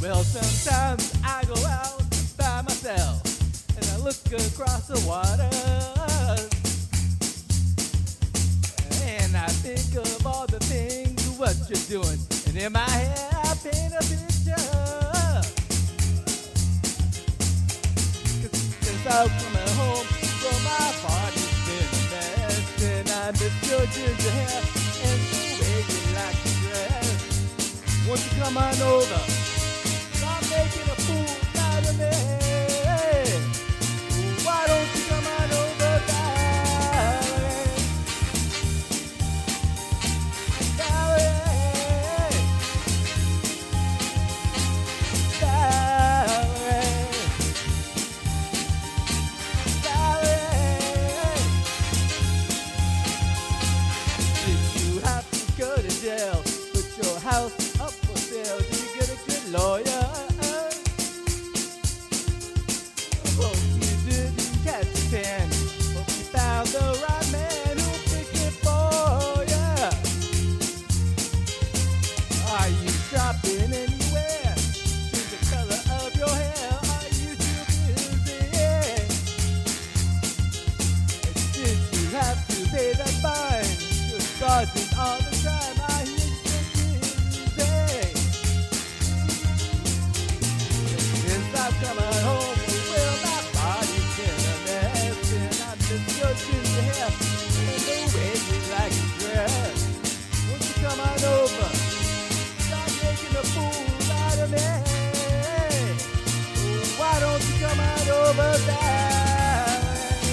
Well, sometimes I go out by myself and I look across the water and I think of all the things what you're doing, and in my head I paint a picture. 'Cause since I'm coming home from my party's been a mess, and I miss your ginger hair and the way you like to dress. Won't you come on over? Stop making a fool out of me. Why don't you come on over, darling? Darling, darling, darling. Did you have to go to jail? Put your house up for sale? Did you get a good lawyer? Hope you didn't catch a pen. Hope you found the right man who'll pick it for ya. Are you shopping anywhere? Change the color of your hair. Are you too busy? Did you have to pay that fine? Good charges all the time. I hear you busy. Since I've come home, well, my body's been a mess, and I miss your ginger hair and the way you like to dress. Won't you come on over? Stop making a fool out of me. Why don't you come on over, darling?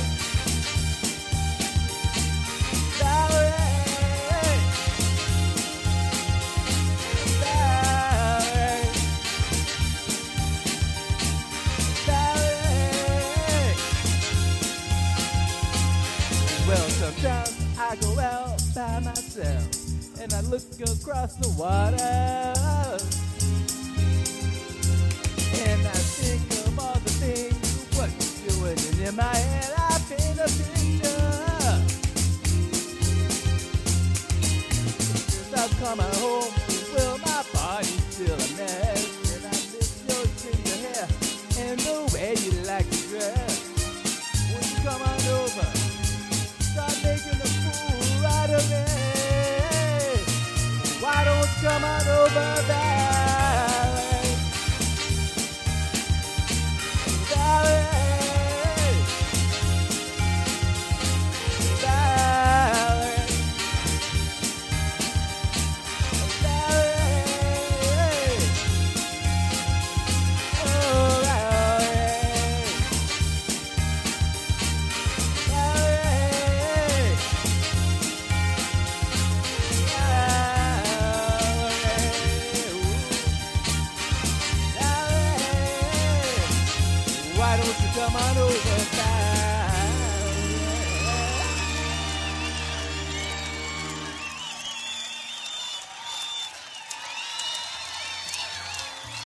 Darling, darling, darling. Well, sometimes I go out by myself and I look across the water and I think of all the things what you're doing, and in my head I paint a picture. Since I've come home, well, my body's still a mess, and I miss your ginger hair and the way you like to dress. Won't you come on over? Start making a fool out of me. Why don't you come on over, darling? Darling, darling, darling. Oh, darling, darling, darling. Why don't you come on over?